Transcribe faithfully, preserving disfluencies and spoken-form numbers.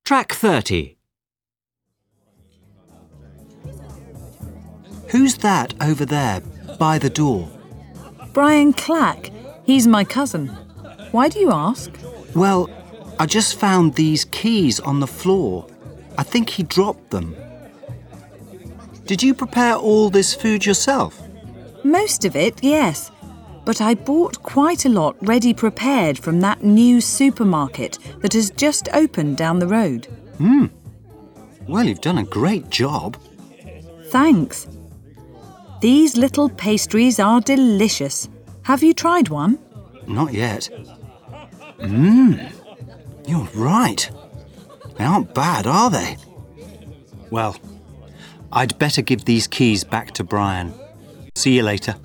Track thirty. Who's that over there, by the door? Brian Clack. He's my cousin. Why do you ask? Well, I just found these keys on the floor. I think he dropped them. Did you prepare all this food yourself? Most of it, yes. But I bought quite a lot ready prepared from that new supermarket that has just opened down the road. Hmm. Well, you've done a great job. Thanks. These little pastries are delicious. Have you tried one? Not yet. Mmm. You're right. They aren't bad, are they? Well, I'd better give these keys back to Brian. See you later.